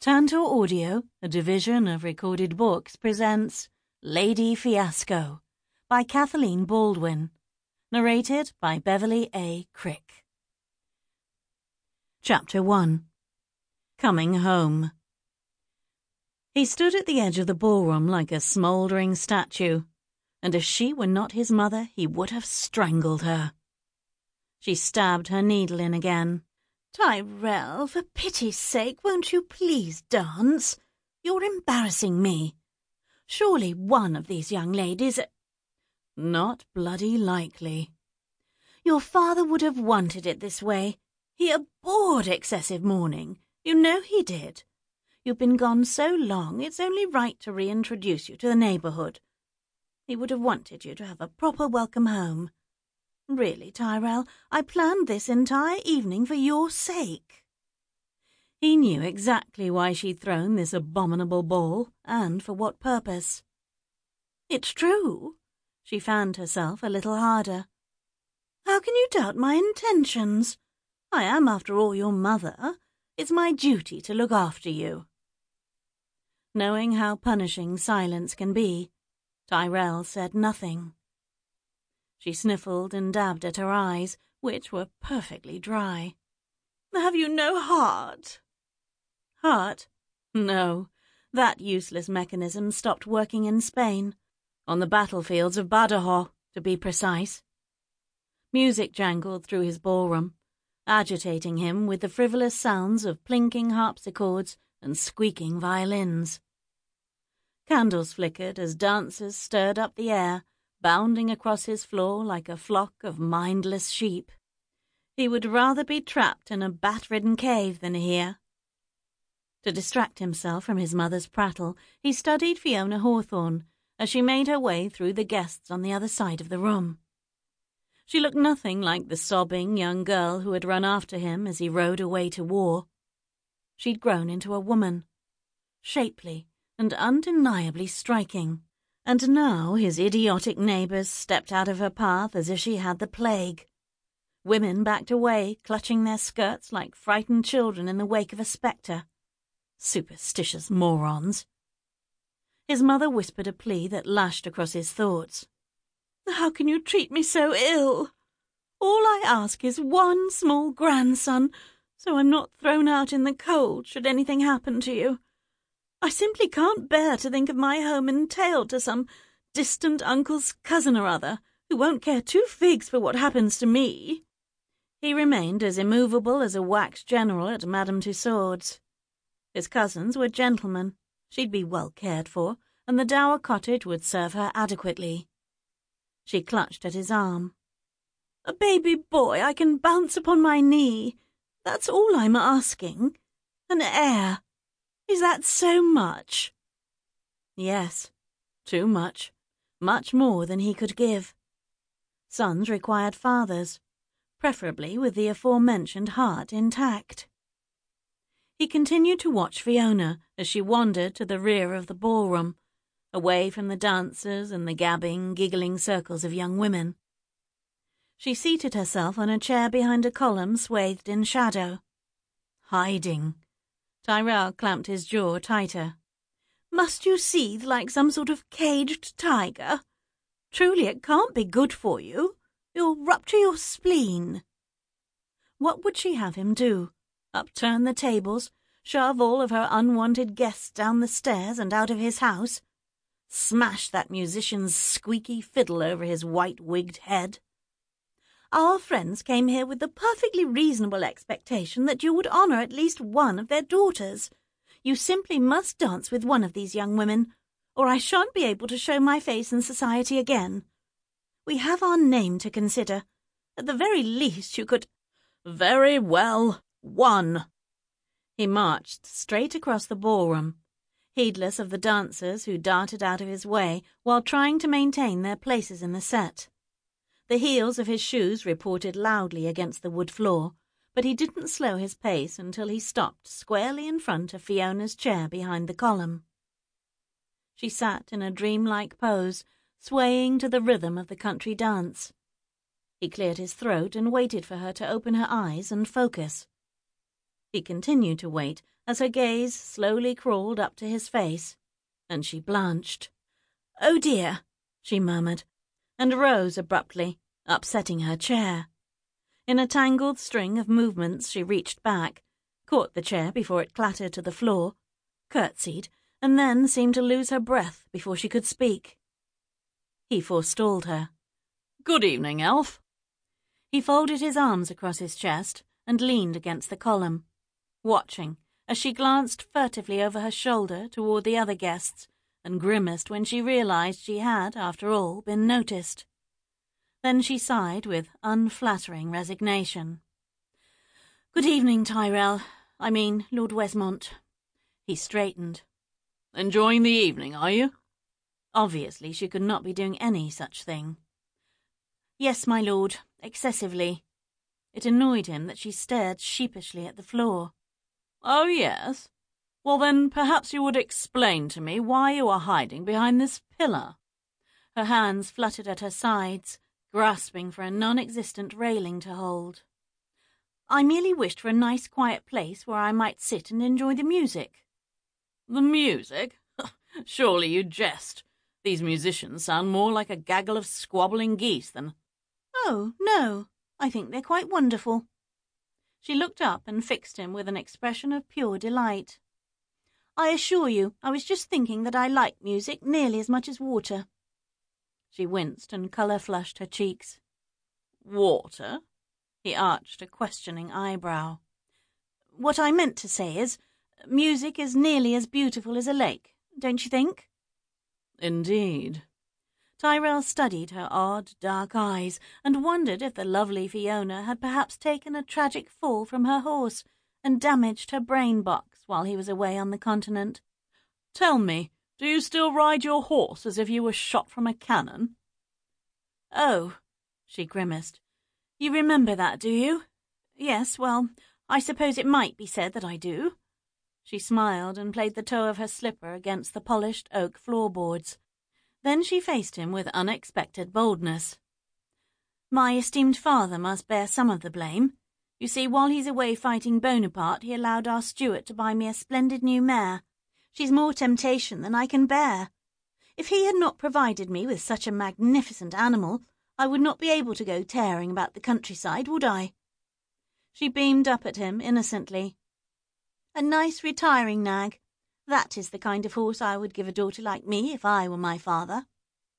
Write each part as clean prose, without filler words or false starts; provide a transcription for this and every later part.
Tantor Audio, a division of Recorded Books, presents Lady Fiasco by Kathleen Baldwin, narrated by Beverly A. Crick. Chapter 1. Coming Home. He stood at the edge of the ballroom like a smouldering statue, and if she were not his mother, he would have strangled her. She stabbed her needle in again. "Tyrell, for pity's sake, won't you please dance? You're embarrassing me. Surely one of these young ladies—" "Not bloody likely. Your father would have wanted it this way. He abhorred excessive mourning. You know he did. You've been gone so long, it's only right to reintroduce you to the neighborhood. He would have wanted you to have a proper welcome home. Really, Tyrell, I planned this entire evening for your sake." He knew exactly why she'd thrown this abominable ball, and for what purpose. "It's true." She fanned herself a little harder. "How can you doubt my intentions? I am, after all, your mother. It's my duty to look after you." Knowing how punishing silence can be, Tyrell said nothing. She sniffled and dabbed at her eyes, which were perfectly dry. "Have you no heart?" "Heart? No. That useless mechanism stopped working in Spain, on the battlefields of Badajoz, to be precise." Music jangled through his ballroom, agitating him with the frivolous sounds of plinking harpsichords and squeaking violins. Candles flickered as dancers stirred up the air, bounding across his floor like a flock of mindless sheep. He would rather be trapped in a bat-ridden cave than here. To distract himself from his mother's prattle, he studied Fiona Hawthorne as she made her way through the guests on the other side of the room. She looked nothing like the sobbing young girl who had run after him as he rode away to war. She'd grown into a woman, shapely and undeniably striking. And now his idiotic neighbours stepped out of her path as if she had the plague. Women backed away, clutching their skirts like frightened children in the wake of a spectre. Superstitious morons. His mother whispered a plea that lashed across his thoughts. "How can you treat me so ill? All I ask is one small grandson, so I'm not thrown out in the cold should anything happen to you. I simply can't bear to think of my home entailed to some distant uncle's cousin or other, who won't care two figs for what happens to me." He remained as immovable as a wax general at Madame Tussaud's. His cousins were gentlemen. She'd be well cared for, and the dower cottage would serve her adequately. She clutched at his arm. "A baby boy I can bounce upon my knee. That's all I'm asking. An heir. Is that so much?" Yes, too much. Much more than he could give. Sons required fathers, preferably with the aforementioned heart intact. He continued to watch Fiona as she wandered to the rear of the ballroom, away from the dancers and the gabbing, giggling circles of young women. She seated herself on a chair behind a column swathed in shadow. Hiding. Tyrell clamped his jaw tighter. "Must you seethe like some sort of caged tiger? Truly it can't be good for you. You'll rupture your spleen." What would she have him do? Upturn the tables? Shove all of her unwanted guests down the stairs and out of his house? Smash that musician's squeaky fiddle over his white-wigged head? "Our friends came here with the perfectly reasonable expectation that you would honor at least one of their daughters. You simply must dance with one of these young women, or I shan't be able to show my face in society again. We have our name to consider. At the very least you could—" "Very well, one." He marched straight across the ballroom, heedless of the dancers who darted out of his way while trying to maintain their places in the set. The heels of his shoes reported loudly against the wood floor, but he didn't slow his pace until he stopped squarely in front of Fiona's chair behind the column. She sat in a dreamlike pose, swaying to the rhythm of the country dance. He cleared his throat and waited for her to open her eyes and focus. He continued to wait as her gaze slowly crawled up to his face, and she blanched. "Oh dear," she murmured, and rose abruptly, upsetting her chair. In a tangled string of movements she reached back, caught the chair before it clattered to the floor, curtsied, and then seemed to lose her breath before she could speak. He forestalled her. "Good evening, Elf." He folded his arms across his chest and leaned against the column, watching as she glanced furtively over her shoulder toward the other guests and grimaced when she realized she had, after all, been noticed. Then she sighed with unflattering resignation. "Good evening, Tyrell. I mean, Lord Wesmont." He straightened. "Enjoying the evening, are you?" Obviously, she could not be doing any such thing. "Yes, my lord, excessively." It annoyed him that she stared sheepishly at the floor. "Oh, yes? Well, then perhaps you would explain to me why you are hiding behind this pillar." Her hands fluttered at her sides, grasping for a non-existent railing to hold. "I merely wished for a nice quiet place where I might sit and enjoy the music." "The music? Surely you jest. These musicians sound more like a gaggle of squabbling geese than—" "Oh, no, I think they're quite wonderful." She looked up and fixed him with an expression of pure delight. "I assure you, I was just thinking that I like music nearly as much as water." She winced and colour flushed her cheeks. "Water?" He arched a questioning eyebrow. "What I meant to say is, music is nearly as beautiful as a lake, don't you think?" "Indeed." Tyrell studied her odd, dark eyes and wondered if the lovely Fiona had perhaps taken a tragic fall from her horse and damaged her brain box while he was away on the continent. "Tell me, do you still ride your horse as if you were shot from a cannon?" "Oh," she grimaced. "You remember that, do you? Yes, well, I suppose it might be said that I do." She smiled and played the toe of her slipper against the polished oak floorboards. Then she faced him with unexpected boldness. "My esteemed father must bear some of the blame. You see, while he's away fighting Bonaparte, he allowed our steward to buy me a splendid new mare. She's more temptation than I can bear. If he had not provided me with such a magnificent animal, I would not be able to go tearing about the countryside, would I?" She beamed up at him innocently. "A nice retiring nag. That is the kind of horse I would give a daughter like me if I were my father."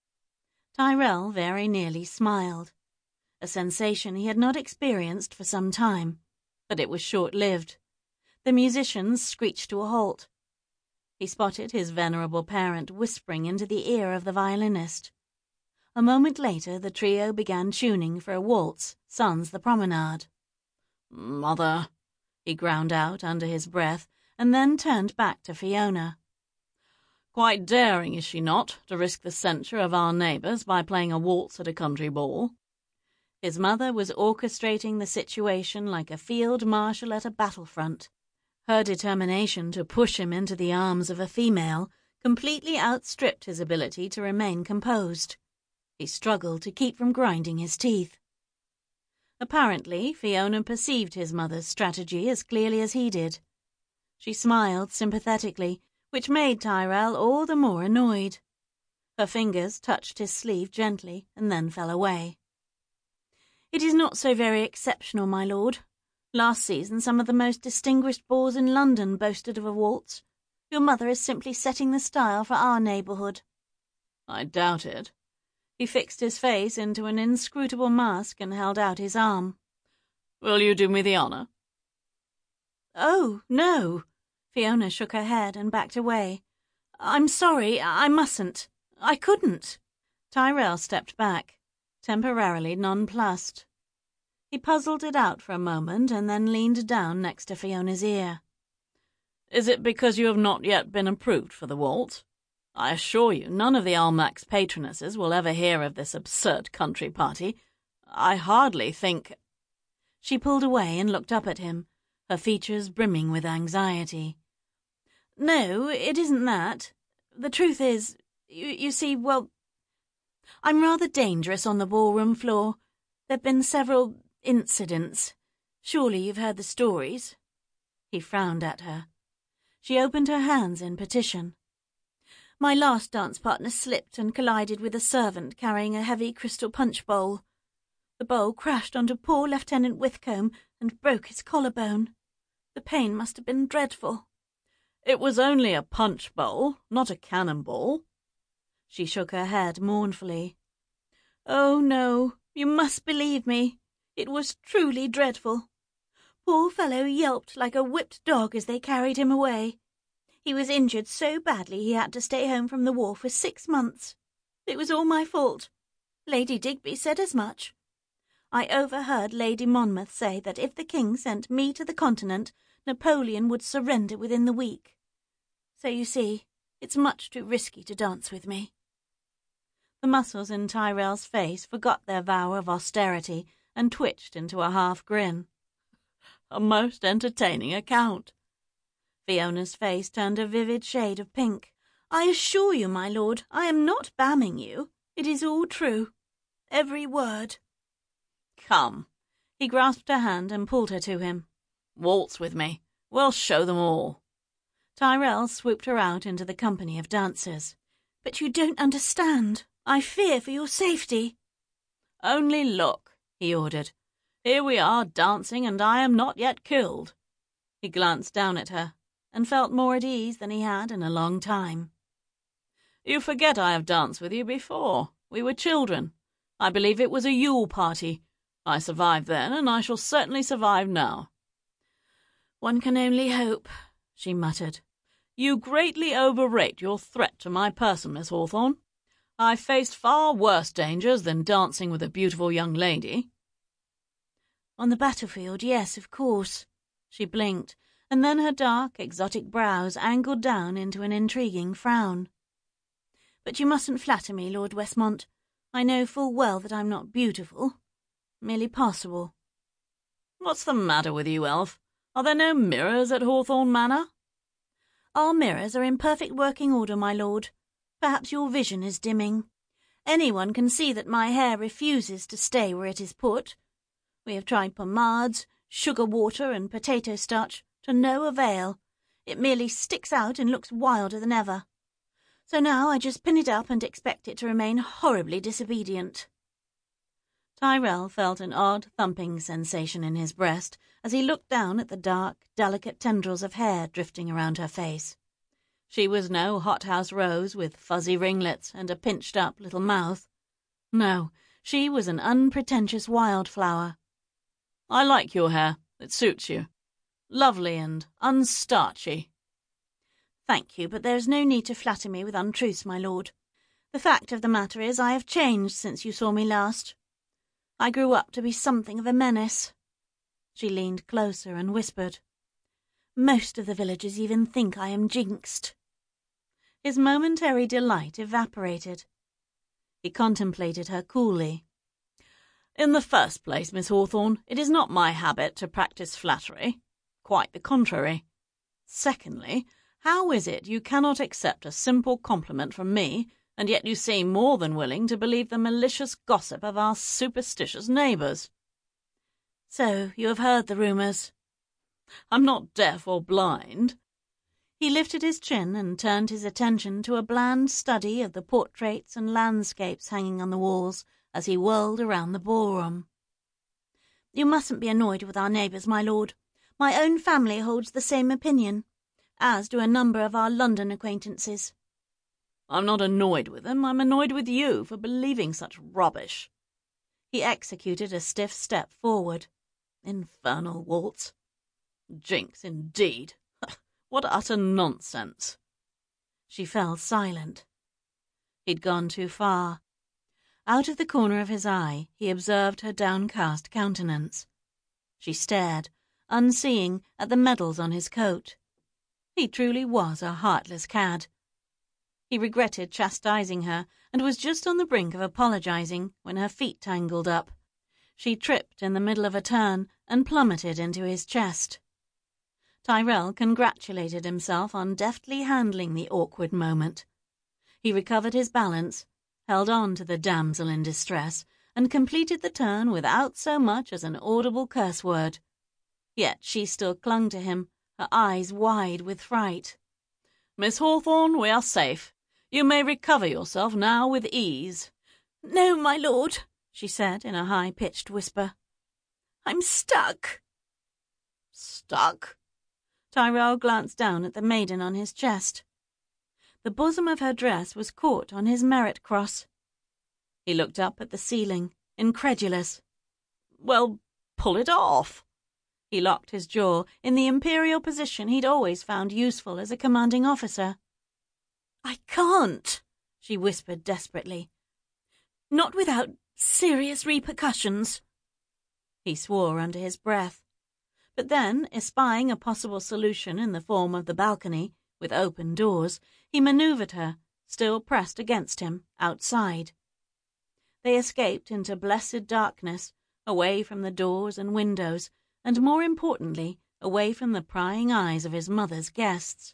Tyrell very nearly smiled, a sensation he had not experienced for some time, but it was short-lived. The musicians screeched to a halt. He spotted his venerable parent whispering into the ear of the violinist. A moment later the trio began tuning for a waltz, sans the promenade. "Mother," he ground out under his breath, and then turned back to Fiona. "Quite daring, is she not, to risk the censure of our neighbours by playing a waltz at a country ball?" His mother was orchestrating the situation like a field marshal at a battlefront. Her determination to push him into the arms of a female completely outstripped his ability to remain composed. He struggled to keep from grinding his teeth. Apparently, Fiona perceived his mother's strategy as clearly as he did. She smiled sympathetically, which made Tyrell all the more annoyed. Her fingers touched his sleeve gently and then fell away. "It is not so very exceptional, my lord. Last season some of the most distinguished balls in London boasted of a waltz. Your mother is simply setting the style for our neighbourhood." "I doubt it." He fixed his face into an inscrutable mask and held out his arm. "Will you do me the honour?" "Oh, no." Fiona shook her head and backed away. "I'm sorry, I mustn't. I couldn't." Tyrell stepped back, temporarily nonplussed. He puzzled it out for a moment and then leaned down next to Fiona's ear. "Is it because you have not yet been approved for the waltz? I assure you none of the Almack's patronesses will ever hear of this absurd country party. I hardly think—" She pulled away and looked up at him, her features brimming with anxiety. "No, it isn't that. The truth is, you see, well, I'm rather dangerous on the ballroom floor. There've been several incidents. Surely you've heard the stories." He frowned at her. She opened her hands in petition. My last dance partner slipped and collided with a servant carrying a heavy crystal punch bowl. The bowl crashed onto poor Lieutenant Whitcomb and broke his collarbone. The pain must have been dreadful. It was only a punch bowl, not a cannonball. She shook her head mournfully. Oh, no, you must believe me. It was truly dreadful. Poor fellow yelped like a whipped dog as they carried him away. He was injured so badly he had to stay home from the war for 6 months. It was all my fault. Lady Digby said as much. I overheard Lady Monmouth say that if the king sent me to the continent, Napoleon would surrender within the week. So you see, it's much too risky to dance with me. The muscles in Tyrell's face forgot their vow of austerity and twitched into a half grin. A most entertaining account. Fiona's face turned a vivid shade of pink. I assure you, my lord, I am not bamming you. It is all true. Every word. Come. He grasped her hand and pulled her to him. Waltz with me. We'll show them all. Tyrell swooped her out into the company of dancers. But you don't understand. I fear for your safety. Only look, he ordered. Here we are dancing, and I am not yet killed. He glanced down at her and felt more at ease than he had in a long time. You forget I have danced with you before. We were children. I believe it was a Yule party. I survived then, and I shall certainly survive now. One can only hope, she muttered. You greatly overrate your threat to my person, Miss Hawthorne. I faced far worse dangers than dancing with a beautiful young lady. On the battlefield, yes, of course. She blinked, and then her dark, exotic brows angled down into an intriguing frown. But you mustn't flatter me, Lord Westmont. I know full well that I'm not beautiful. Merely passable. What's the matter with you, Elf? Are there no mirrors at Hawthorne Manor? Our mirrors are in perfect working order, my lord. Perhaps your vision is dimming. Anyone can see that my hair refuses to stay where it is put. We have tried pomades, sugar water, and potato starch, to no avail. It merely sticks out and looks wilder than ever. So now I just pin it up and expect it to remain horribly disobedient. Tyrell felt an odd thumping sensation in his breast as he looked down at the dark, delicate tendrils of hair drifting around her face. She was no hothouse rose with fuzzy ringlets and a pinched-up little mouth. No, she was an unpretentious wildflower. I like your hair. It suits you. Lovely and unstarchy. Thank you, but there is no need to flatter me with untruths, my lord. The fact of the matter is I have changed since you saw me last. I grew up to be something of a menace. She leaned closer and whispered. Most of the villagers even think I am jinxed. His momentary delight evaporated. He contemplated her coolly. In the first place, Miss Hawthorne, it is not my habit to practice flattery. Quite the contrary. Secondly, how is it you cannot accept a simple compliment from me, and yet you seem more than willing to believe the malicious gossip of our superstitious neighbours? So you have heard the rumours. I'm not deaf or blind. He lifted his chin and turned his attention to a bland study of the portraits and landscapes hanging on the walls as he whirled around the ballroom. You mustn't be annoyed with our neighbours, my lord. My own family holds the same opinion, as do a number of our London acquaintances. I'm not annoyed with them. I'm annoyed with you for believing such rubbish. He executed a stiff step forward. Infernal waltz. Jinx, indeed. What utter nonsense. She fell silent. He'd gone too far. Out of the corner of his eye, he observed her downcast countenance. She stared, unseeing, at the medals on his coat. He truly was a heartless cad. He regretted chastising her, and was just on the brink of apologizing when her feet tangled up. She tripped in the middle of a turn and plummeted into his chest. Tyrell congratulated himself on deftly handling the awkward moment. He recovered his balance, held on to the damsel in distress, and completed the turn without so much as an audible curse word. Yet she still clung to him, her eyes wide with fright. "Miss Hawthorn, we are safe. You may recover yourself now with ease." "No, my lord," she said in a high-pitched whisper. "I'm stuck." "Stuck?" Tyrell glanced down at the maiden on his chest. The bosom of her dress was caught on his merit cross. He looked up at the ceiling, incredulous. "Well, pull it off." He locked his jaw in the imperial position he'd always found useful as a commanding officer. "I can't," she whispered desperately. "Not without serious repercussions." He swore under his breath. But then, espying a possible solution in the form of the balcony, with open doors, he manoeuvred her, still pressed against him, outside. They escaped into blessed darkness, away from the doors and windows, and more importantly, away from the prying eyes of his mother's guests.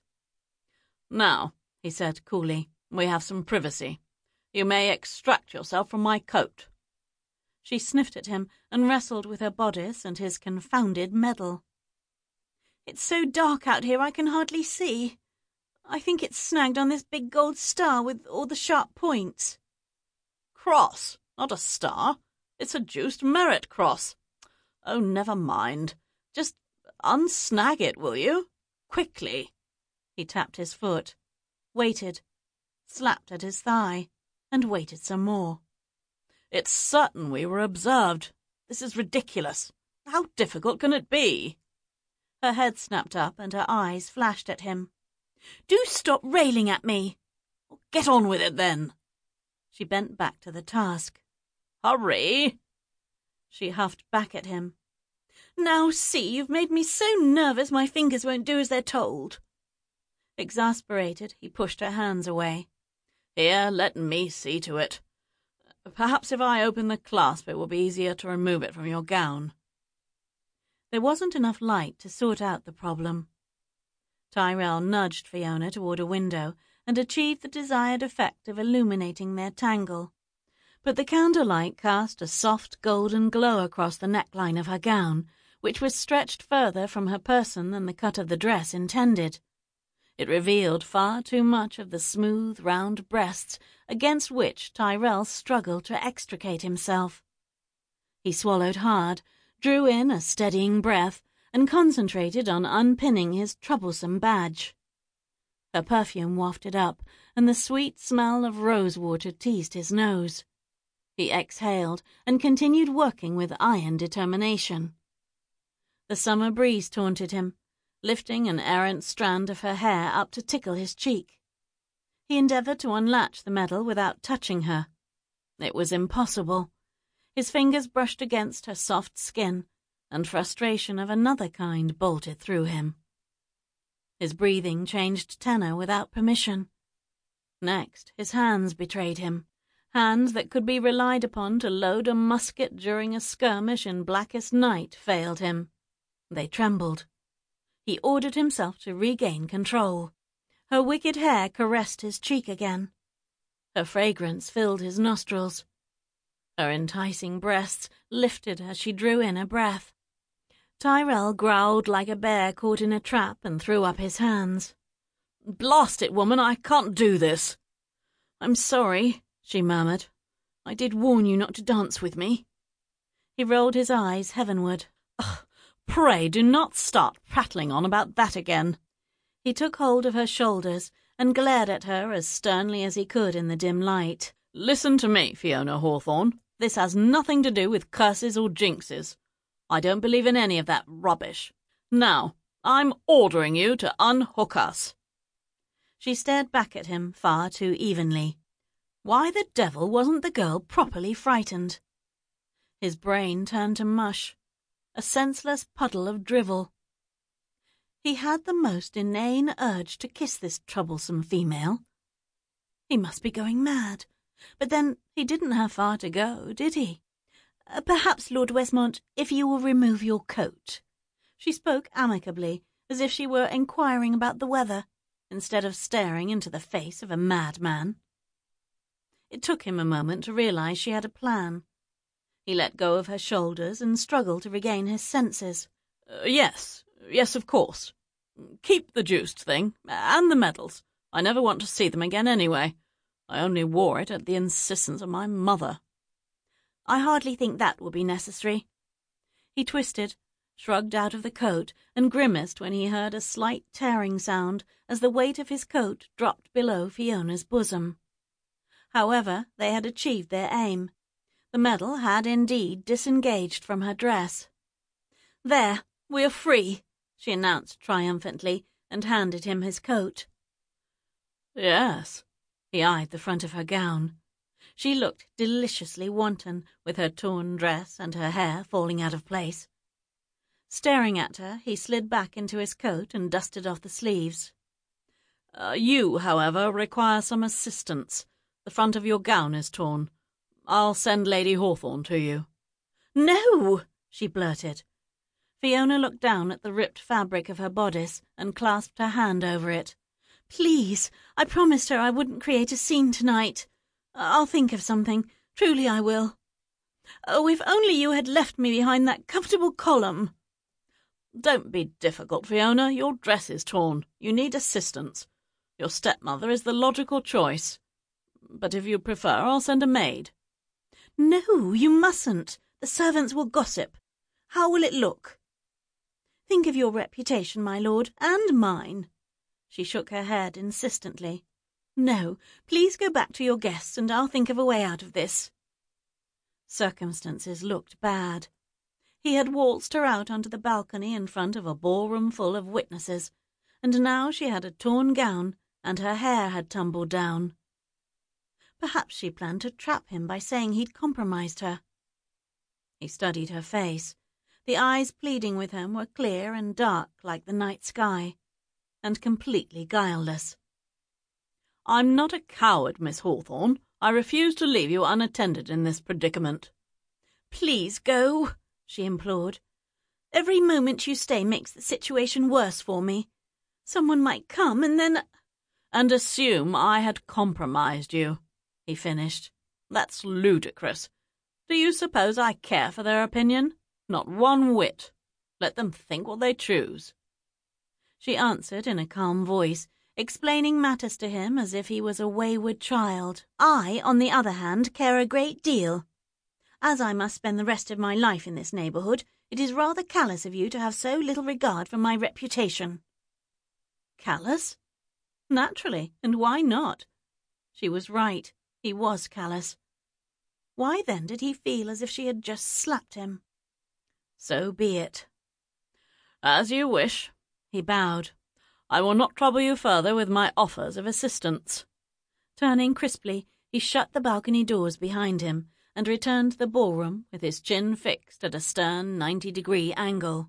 "Now," he said coolly, "we have some privacy. You may extract yourself from my coat." She sniffed at him and wrestled with her bodice and his confounded medal. "It's so dark out here I can hardly see. I think it's snagged on this big gold star with all the sharp points." "Cross, not a star. It's a juiced merit cross. Oh, never mind. Just unsnag it, will you? Quickly." He tapped his foot, waited, slapped at his thigh, and waited some more. "It's certain we were observed. This is ridiculous. How difficult can it be?" Her head snapped up and her eyes flashed at him. "Do stop railing at me." "Get on with it, then." She bent back to the task. "Hurry." She huffed back at him. "Now see, you've made me so nervous my fingers won't do as they're told." Exasperated, he pushed her hands away. "Here, let me see to it. Perhaps if I open the clasp it will be easier to remove it from your gown." There wasn't enough light to sort out the problem. Tyrell nudged Fiona toward a window and achieved the desired effect of illuminating their tangle. But the candlelight cast a soft golden glow across the neckline of her gown, which was stretched further from her person than the cut of the dress intended. It revealed far too much of the smooth, round breasts against which Tyrell struggled to extricate himself. He swallowed hard, drew in a steadying breath, and concentrated on unpinning his troublesome badge. Her perfume wafted up, and the sweet smell of rosewater teased his nose. He exhaled and continued working with iron determination. The summer breeze taunted him, lifting an errant strand of her hair up to tickle his cheek. He endeavored to unlatch the medal without touching her. It was impossible. His fingers brushed against her soft skin, and frustration of another kind bolted through him. His breathing changed tenor without permission. Next, his hands betrayed him, hands that could be relied upon to load a musket during a skirmish in blackest night failed him. They trembled. He ordered himself to regain control. Her wicked hair caressed his cheek again. Her fragrance filled his nostrils. Her enticing breasts lifted as she drew in a breath. Tyrell growled like a bear caught in a trap and threw up his hands. "Blast it, woman, I can't do this." "I'm sorry," she murmured. "I did warn you not to dance with me." He rolled his eyes heavenward. "Ugh, pray do not start prattling on about that again." He took hold of her shoulders and glared at her as sternly as he could in the dim light. "Listen to me, Fiona Hawthorn. This has nothing to do with curses or jinxes. I don't believe in any of that rubbish. Now, I'm ordering you to unhook us." She stared back at him far too evenly. Why the devil wasn't the girl properly frightened? His brain turned to mush, a senseless puddle of drivel. He had the most inane urge to kiss this troublesome female. He must be going mad. But then he didn't have far to go, did he? "Perhaps, Lord Westmont, if you will remove your coat." She spoke amicably, as if she were inquiring about the weather, instead of staring into the face of a madman. It took him a moment to realize she had a plan. He let go of her shoulders and struggled to regain his senses. Yes, of course." Keep the juiced thing, and the medals. I never want to see them again anyway. I only wore it at the insistence of my mother." "I hardly think that will be necessary." He twisted, shrugged out of the coat, and grimaced when he heard a slight tearing sound as the weight of his coat dropped below Fiona's bosom. However, they had achieved their aim. The medal had indeed disengaged from her dress. "There, we're free," she announced triumphantly, and handed him his coat. "Yes." He eyed the front of her gown. She looked deliciously wanton, with her torn dress and her hair falling out of place. Staring at her, he slid back into his coat and dusted off the sleeves. You, however, require some assistance. The front of your gown is torn. I'll send Lady Hawthorne to you." "No!" she blurted. Fiona looked down at the ripped fabric of her bodice and clasped her hand over it. "Please, I promised her I wouldn't create a scene tonight. I'll think of something. Truly I will. Oh, if only you had left me behind that comfortable column." "Don't be difficult, Fiona. Your dress is torn. You need assistance. Your stepmother is the logical choice. But if you prefer, I'll send a maid." "No, you mustn't. The servants will gossip. How will it look?" "Think of your reputation, my lord, and mine." She shook her head insistently. "No, please go back to your guests and I'll think of a way out of this." Circumstances looked bad. He had waltzed her out onto the balcony in front of a ballroom full of witnesses, and now she had a torn gown and her hair had tumbled down. Perhaps she planned to trap him by saying he'd compromised her. He studied her face. The eyes pleading with him were clear and dark like the night sky, and completely guileless. "I'm not a coward, Miss Hawthorne. I refuse to leave you unattended in this predicament." "Please go," she implored. "Every moment you stay makes the situation worse for me. Someone might come and then—" "And assume I had compromised you," he finished. "That's ludicrous. Do you suppose I care for their opinion? Not one whit. Let them think what they choose." She answered in a calm voice, explaining matters to him as if he was a wayward child. "I, on the other hand, care a great deal. As I must spend the rest of my life in this neighbourhood, it is rather callous of you to have so little regard for my reputation." Callous? Naturally, and why not? She was right. He was callous. Why then did he feel as if she had just slapped him? So be it. "As you wish," he bowed. "I will not trouble you further with my offers of assistance." Turning crisply, he shut the balcony doors behind him and returned to the ballroom with his chin fixed at a stern 90-degree angle.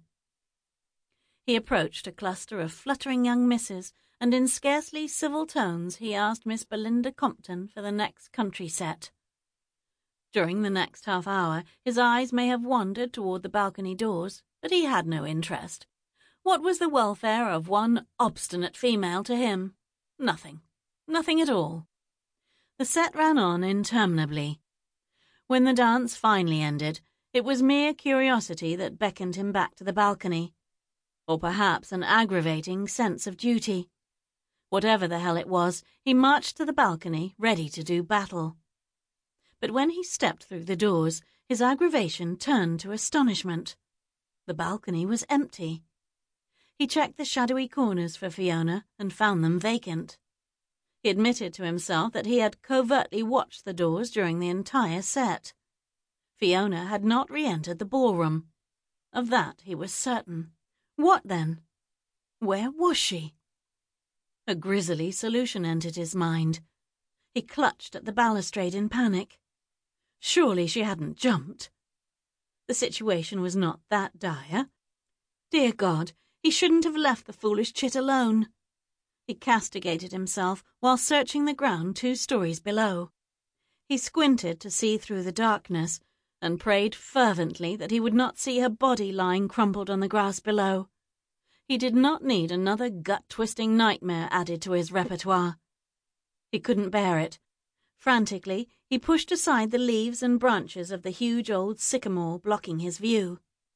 He approached a cluster of fluttering young misses, and in scarcely civil tones he asked Miss Belinda Compton for the next country set. During the next half hour his eyes may have wandered toward the balcony doors, but he had no interest. What was the welfare of one obstinate female to him? Nothing. Nothing at all. The set ran on interminably. When the dance finally ended, it was mere curiosity that beckoned him back to the balcony, or perhaps an aggravating sense of duty. Whatever the hell it was, he marched to the balcony, ready to do battle. But when he stepped through the doors, his aggravation turned to astonishment. The balcony was empty. He checked the shadowy corners for Fiona and found them vacant. He admitted to himself that he had covertly watched the doors during the entire set. Fiona had not re-entered the ballroom. Of that he was certain. What then? Where was she? A grisly solution entered his mind. He clutched at the balustrade in panic. Surely she hadn't jumped. The situation was not that dire. Dear God, he shouldn't have left the foolish chit alone. He castigated himself while searching the ground 2 stories below. He squinted to see through the darkness and prayed fervently that he would not see her body lying crumpled on the grass below. He did not need another gut-twisting nightmare added to his repertoire. He couldn't bear it. Frantically, he pushed aside the leaves and branches of the huge old sycamore blocking his view.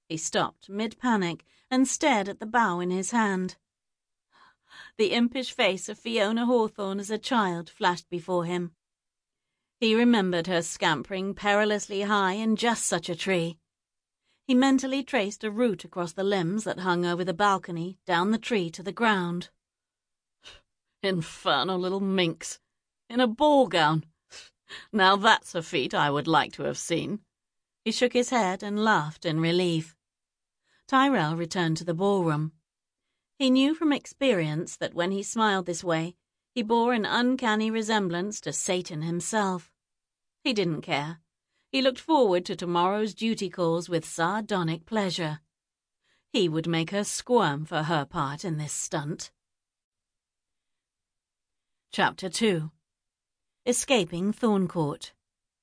He stopped mid-panic and stared at the bough in his hand. The impish face of Fiona Hawthorne as a child flashed before him. He remembered her scampering perilously high in just such a tree. He mentally traced a route across the limbs that hung over the balcony, down the tree to the ground. Infernal little minx! In a ball gown! Now that's a feat I would like to have seen. He shook his head and laughed in relief. Tyrell returned to the ballroom. He knew from experience that when he smiled this way, he bore an uncanny resemblance to Satan himself. He didn't care. He looked forward to tomorrow's duty calls with sardonic pleasure. He would make her squirm for her part in this stunt. Chapter 2. Escaping Thorncourt.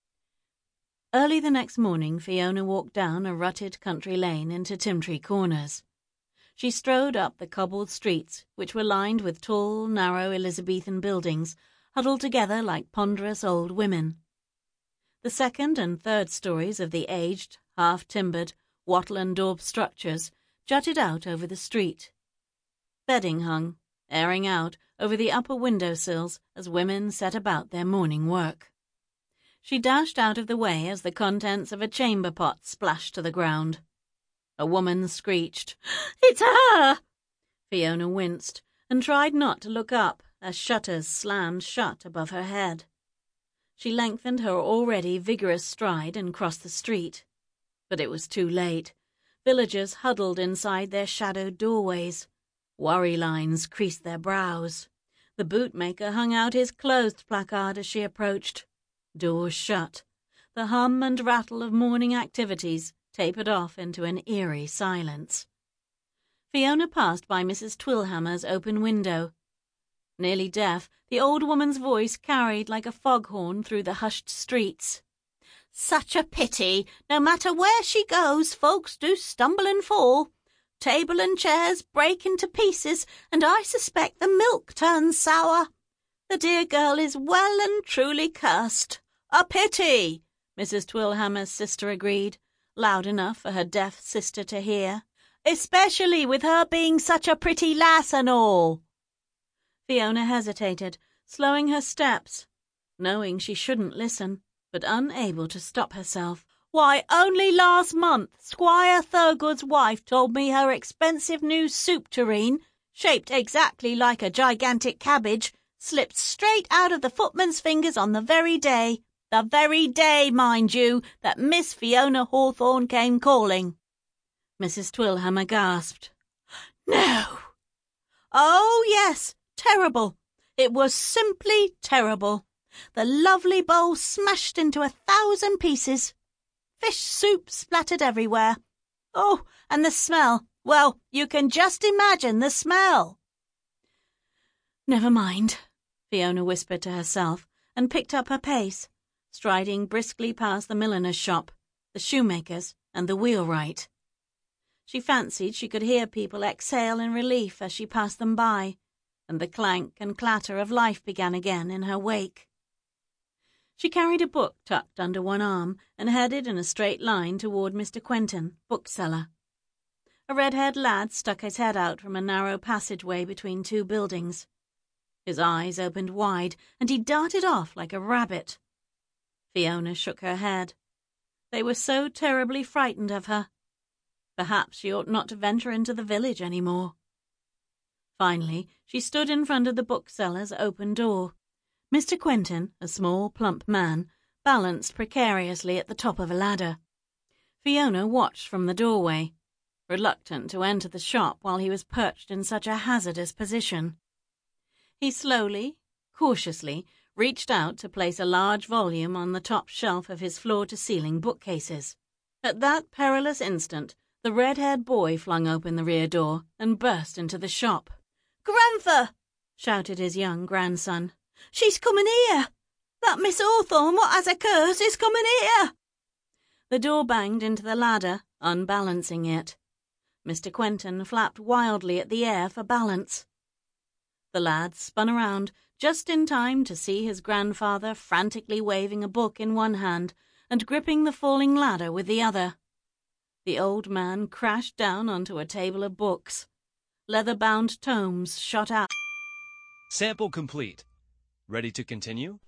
Early the next morning, Fiona walked down a rutted country lane into Timtree Corners. She strode up the cobbled streets, which were lined with tall, narrow Elizabethan buildings, huddled together like ponderous old women. The second and third stories of the aged, half-timbered, wattle and daub structures jutted out over the street. Bedding hung, airing out, over the upper window-sills as women set about their morning work. She dashed out of the way as the contents of a chamber pot splashed to the ground. A woman screeched, "It's her!" Fiona winced and tried not to look up as shutters slammed shut above her head. She lengthened her already vigorous stride and crossed the street. But it was too late. Villagers huddled inside their shadowed doorways. Worry lines creased their brows. The bootmaker hung out his closed placard as she approached. Doors shut. The hum and rattle of morning activities tapered off into an eerie silence. Fiona passed by Mrs. Twillhammer's open window. Nearly deaf, the old woman's voice carried like a foghorn through the hushed streets. "Such a pity. No matter where she goes, folks do stumble and fall. Table and chairs break into pieces, and I suspect the milk turns sour. The dear girl is well and truly cursed." "A pity," Mrs. Twillhammer's sister agreed, loud enough for her deaf sister to hear. "Especially with her being such a pretty lass and all." Fiona hesitated, slowing her steps, knowing she shouldn't listen, but unable to stop herself. "Why, only last month Squire Thurgood's wife told me her expensive new soup tureen, shaped exactly like a gigantic cabbage, slipped straight out of the footman's fingers on the very day, mind you, that Miss Fiona Hawthorne came calling." Mrs. Twillhammer gasped. "No!" "Oh, yes, terrible. It was simply terrible. The lovely bowl smashed into 1,000 pieces. Fish soup splattered everywhere. Oh, and the smell. Well, you can just imagine the smell." "Never mind," Fiona whispered to herself and picked up her pace, striding briskly past the milliner's shop, the shoemaker's, and the wheelwright. She fancied she could hear people exhale in relief as she passed them by, and the clank and clatter of life began again in her wake. She carried a book tucked under one arm and headed in a straight line toward Mr. Quentin, bookseller. A red-haired lad stuck his head out from a narrow passageway between two buildings. His eyes opened wide, and he darted off like a rabbit. Fiona shook her head. They were so terribly frightened of her. Perhaps she ought not to venture into the village any more. Finally, she stood in front of the bookseller's open door. Mr. Quentin, a small, plump man, balanced precariously at the top of a ladder. Fiona watched from the doorway, reluctant to enter the shop while he was perched in such a hazardous position. He slowly, cautiously, reached out to place a large volume on the top shelf of his floor-to-ceiling bookcases. At that perilous instant, the red-haired boy flung open the rear door and burst into the shop. "Grandfer!" shouted his young grandson. "She's coming here! That Miss Hawthorne, what has a curse, is coming here!" The door banged into the ladder, unbalancing it. Mr. Quentin flapped wildly at the air for balance. The lad spun around just in time to see his grandfather frantically waving a book in one hand and gripping the falling ladder with the other. The old man crashed down onto a table of books. Leather-bound tomes shot out. Sample complete. Ready to continue?